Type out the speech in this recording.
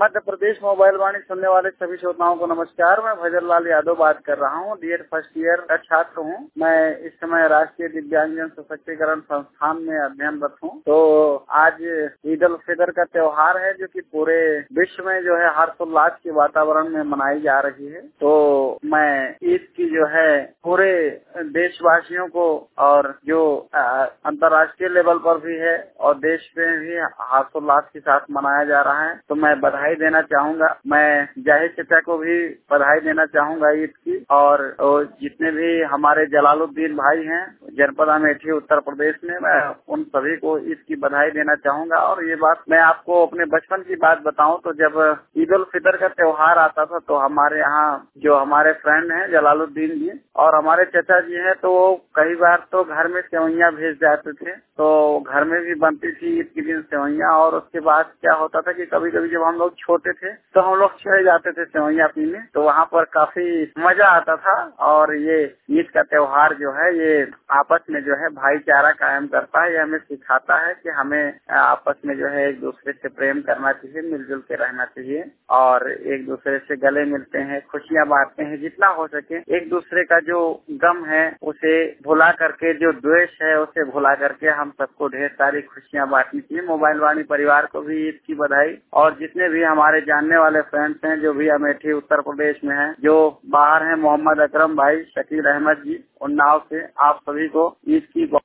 Madhya Pradesh mobile वाणी सुनने वाले सभी श्रोताओं को नमस्कार। मैं भजनलाल यादव बात कर रहा हूँ। डीएड फर्स्ट ईयर का छात्र हूँ। मैं इस समय राष्ट्रीय दिव्यांगजन सशक्तिकरण संस्थान में अध्ययनरत हूँ। तो आज ईद उल फितर का त्योहार है, जो कि पूरे विश्व में जो है हर्षोल्लास के वातावरण में मनाई जा रही है। तो मैं ईद की जो है पूरे देशवासियों को, और जो अंतर्राष्ट्रीय लेवल पर भी है और देश में भी हर्षोल्लास के साथ मनाया जा रहा है, तो मैं बधाई देना चाहूँगा। मैं जाहिर चचा को भी बधाई देना चाहूँगा ईद की, और जितने भी हमारे जलालुद्दीन भाई हैं जनपद अमेठी उत्तर प्रदेश में, मैं उन सभी को ईद की बधाई देना चाहूँगा। और ये बात मैं आपको अपने बचपन की बात बताऊं तो जब ईद उल फितर का त्योहार आता था तो हमारे यहाँ जो हमारे फ्रेंड हैं जलालुद्दीन जी और हमारे चचा जी हैं, तो वो कई बार तो घर में सेवइयाँ भेज जाते थे। तो घर में भी बनती थी ईद के दिन सेवइयाँ। और उसके बाद क्या होता था कि कभी कभी जब हम लोग छोटे थे तो हम लोग चले जाते थे सेवइयाँ पीने, तो वहाँ पर काफी मजा आता था। और ये ईद का त्योहार जो है ये आपस में जो है भाईचारा कायम करता है। ये हमें सिखाता है कि हमें आपस में जो है एक दूसरे से प्रेम करना चाहिए, मिलजुल के रहना चाहिए, और एक दूसरे से गले मिलते हैं, खुशियाँ बांटते हैं। जितना हो सके एक दूसरे का जो गम है उसे भुला करके, जो द्वेष है उसे भुला करके हम सबको ढेर सारी खुशियाँ बांटनी चाहिए। मोबाइल वाणी परिवार को भी ईद की बधाई, और जितने भी हमारे जानने वाले फ्रेंड्स हैं जो भी अमेठी उत्तर प्रदेश में हैं, जो बाहर हैं, मोहम्मद अकरम भाई, शकील अहमद जी, उन्नाव से, आप सभी को ईद की